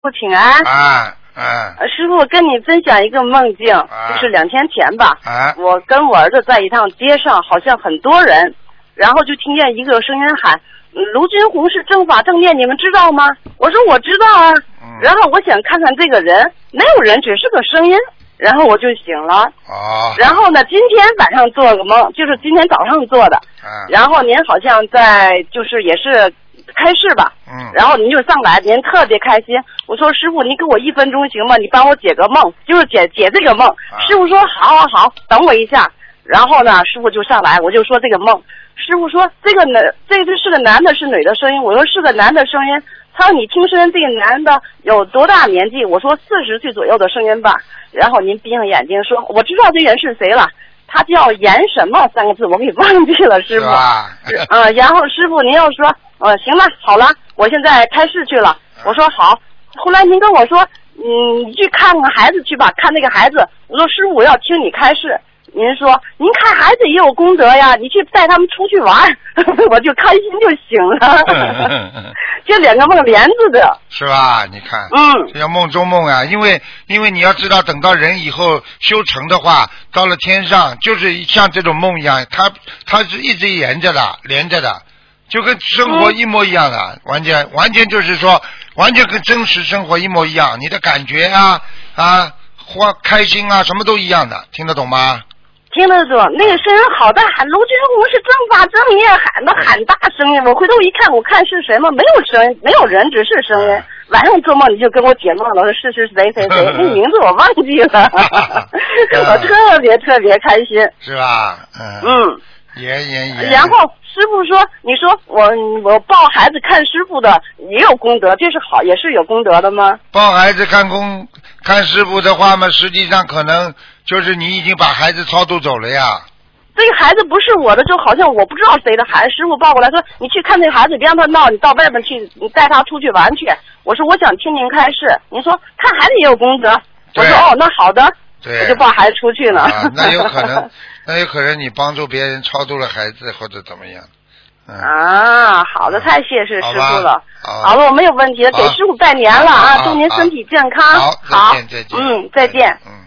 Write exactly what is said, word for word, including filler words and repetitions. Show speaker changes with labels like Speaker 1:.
Speaker 1: 父请安。
Speaker 2: 啊啊。
Speaker 1: 师傅跟你分享一个梦境，啊、就是两天前吧。
Speaker 2: 啊。
Speaker 1: 我跟我儿子在一趟街上，好像很多人，然后就听见一个声音喊：“卢军红是正法正念，你们知道吗？”我说我知道啊。嗯、然后我想看看这个人，没有人，只是个声音。然后我就醒了。
Speaker 2: 哦。
Speaker 1: 然后呢，今天晚上做个梦，就是今天早上做的。嗯。然后您好像在，就是也是开示吧。嗯。然后您就上来，您特别开心。我说师傅，您给我一分钟行吗？你帮我解个梦，就是解解这个梦。啊、师傅说好好好，等我一下。然后呢，师傅就上来，我就说这个梦。师傅说这个男，这个是个男的，是女的声音。我说是个男的声音。他说你听声音，这个男的有多大年纪？我说四十岁左右的声音吧。然后您闭上眼睛说，我知道这人是谁了，他叫严什么三个字，我给忘记了，师傅。啊。呃，然后师傅您又说，呃，行了，好了，我现在开市去了。我说好。后来您跟我说，嗯，你去看看孩子去吧，看那个孩子。我说师傅，我要听你开示。您说您看孩子也有功德呀，你去带他们出去玩，我就开心就行了。这两个梦连着的，
Speaker 2: 是吧？你看，
Speaker 1: 嗯，
Speaker 2: 这叫梦中梦啊。因为因为你要知道，等到人以后修成的话，到了天上，就是像这种梦一样，它它是一直连着的，连着的，就跟生活一模一样的，嗯、完全完全就是说，完全跟真实生活一模一样，你的感觉啊啊，花开心啊，什么都一样的，听得懂吗？
Speaker 1: 听得懂，那个声音好大，喊卢军红是正法正念，喊的喊大声音。我回头一看，我看是什么？没有声音，没有人，只是声音。晚上做梦你就跟我解梦了，说是是谁谁谁，那名字我忘记了。我特别特别开心，
Speaker 2: 是吧？嗯。
Speaker 1: 嗯。
Speaker 2: 也也也。
Speaker 1: 然后师傅说，你说我我抱孩子看师傅的也有功德，这是好，也是有功德的吗？
Speaker 2: 抱孩子看功看师傅的话嘛，实际上可能就是你已经把孩子超度走了呀。
Speaker 1: 这个孩子不是我的，就好像我不知道谁的孩子。师傅抱过来说，你去看那个孩子，别让他闹，你到外面去，你带他出去玩去。我说我想听您开示。您说看孩子也有功德。我说哦，那好的。
Speaker 2: 对。
Speaker 1: 我就抱孩子出去了。
Speaker 2: 啊，那有可能，那有可能你帮助别人超度了孩子或者怎么样。
Speaker 1: 嗯、啊，好的，太谢谢师傅了。
Speaker 2: 好,
Speaker 1: 好了，我没有问题了，给师傅拜年了啊，祝您身体健康。
Speaker 2: 好，再见，再见。
Speaker 1: 嗯，再见。
Speaker 2: 嗯。